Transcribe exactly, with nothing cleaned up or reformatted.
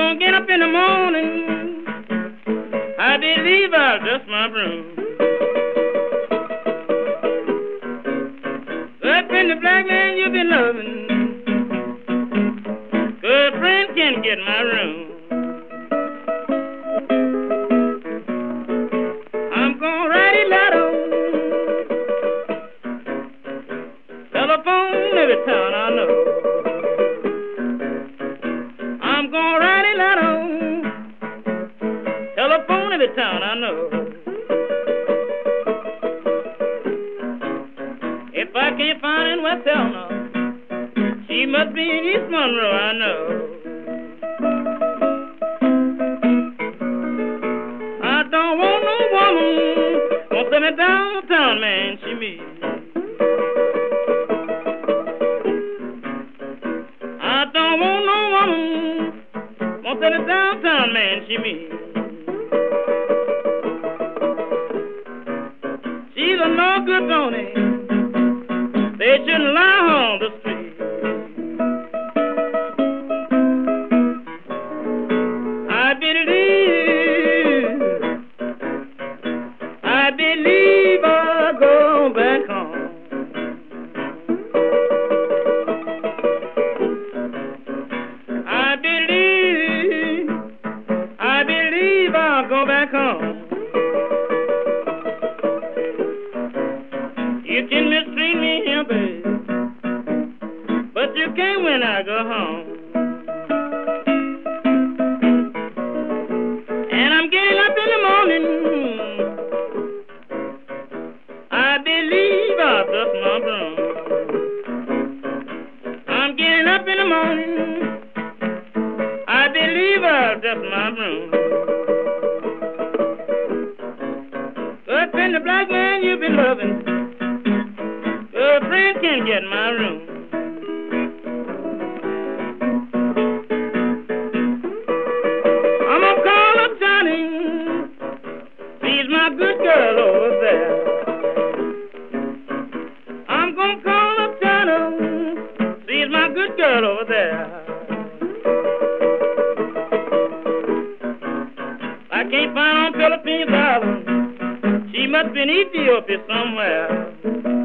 gonna get up in the morning. I believe I'll dust my broom. Up in the black man you've been loving, good friend can get my room. I'm gonna write it out, telephone every town I know. I'm gonna write it out, telephone every town I know. If I can't find her in West Helena, she must be in East Monroe, I know. I don't want no woman won't send me downtown, man, she me. I don't want no woman won't send me downtown, man, she me. She's a no good Tony. They shouldn't lie on the street. I believe, I believe I'll go back home. I believe, I believe I'll go back home. You can mistreat me here, baby, but you can't when I go home. And I'm getting up in the morning. I believe I'll dust my broom. I'm getting up in the morning. I believe I'll dust my broom. Up in the black man you've been loving, a friend can get my room. I'm gonna call up Johnny, she's my good girl over there. I'm gonna call up Johnny, she's my good girl over there. I can't find her on Philippines Island, she must be in Ethiopia somewhere.